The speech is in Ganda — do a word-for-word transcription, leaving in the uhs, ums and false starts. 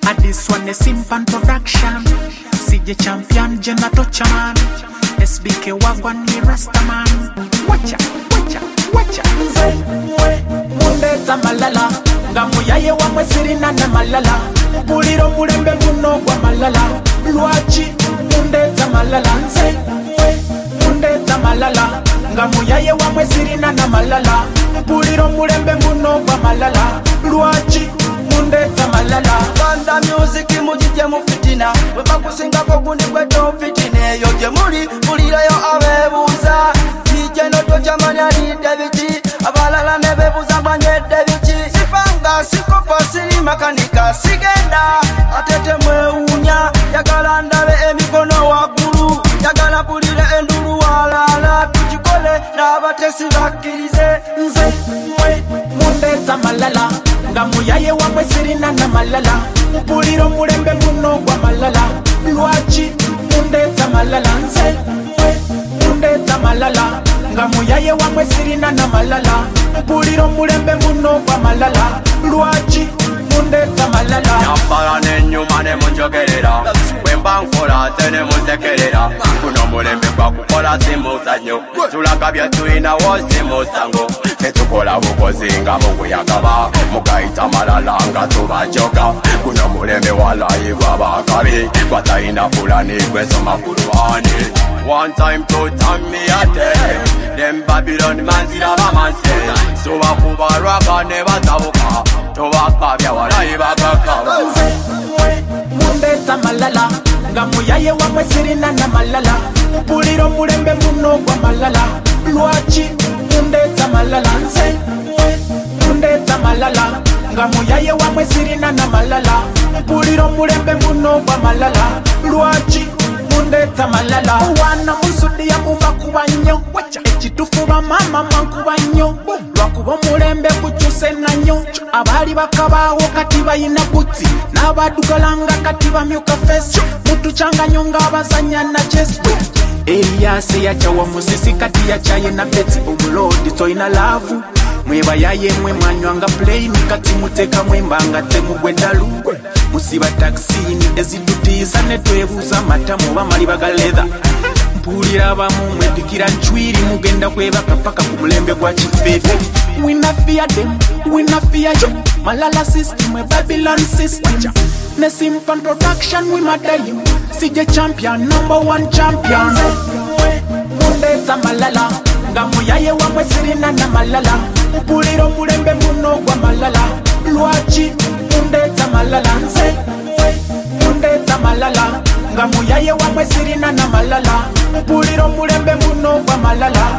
And this one is Simpan Production. C J Champion, Jenato Chaman. S B K Wagwan, ni Rastaman. Watcha, watcha, watcha. Nze, mwe, munde za malala. Ngamu yaye wa mwesirina na malala. Puliro mulembe muno kwa malala. Luachi, munde za malala. Nze, mwe, munde za malala. Ngamu yaye wa mwesirina na malala. Puliro mulembe muno kwa malala. Luachi, munde za malala. Banda music mujije mufitina. Weba kusinga kwa gundi kweto fitine. Yoje muri, mulirayo abebuza. Sije noto chamani alide vichi. Abalala nebebuza banyede vichi. Sipanga, sikopa, siri makanika. Sigenda, atete mweunya. Yagala ndale emikono wakuru. Yagala pulire enduru walala. Tuchikole na abatesi bakirize. Nze, mwe, munde za malala. Ngamu yaye wa mwesirina na malala. Puliro mulembe muno kwa malala. Luachi, munde za malala. Nze, mwe, munde za malala. Ngamu yaye wa mwesirina na malala. Puliro mulembe muno kwa malala. Luachi, munde za malala. Nyapara nenyuma ne munjogerera. Wemba nkola tene musekerera. Kuno mulembe kwa kukola simuzanyo. Tulagabya tuina wose musango. Tetukola bukozi nga mukuyagaba. Mugaita malala nga tubajoga. Kuno mulembe walayi gwabakabi. Gwataina fulani gwesoma kuluhani. One time, two time, me a tell them Babylon man sila ba man say. So wa kubaraka never tabuka. Tobaka bya walayi bakaka. Nze, mwe, munde za malala. Ngamu yaye wa mwesirina na malala. Puliro mulembe muno kwa malala. Luachi, munde za malala. Nze, mwe, munde za malala. Ngamu yaye wa mwesirina na malala. Puliro mulembe muno kwa malala. Luachi, munde za malala. Wana musudi ya muba kubanyo. Echitufuba mama mankubanyo. Lwakubo mulembe kuchuse nanyo. Abali bakabawo kati bayina buti. Nabadugalanga kati bamyuka fesi. Mutu changa nyonga abazanya na chesi. Eliase ya chawa musisi kati ya chaye na beti. Umulodi toina lavu. Mweba yaye mwe mwanywanga play. Mikati muteka mwembanga temu gwendalu. Musiba taksini ezidutiza netwebuza matamu bamali bagaleza. Mpulira abamu mwedikira nchwiri mugenda kwebaka paka ku mulembe gwa kifefe. We not fear them, we not fear you. Malala system, we Babylon system. Ne Simpan Production, we murder you. C J Champion, number one champion. Munde za malala. Ngamu yaye wa mwesirina na malala. Puliro mulembe muno kwa malala. Luachi, munde za malala. Nze, munde za malala. Ngamu yaye wa mwesirina na malala. Puliro mulembe muno kwa malala.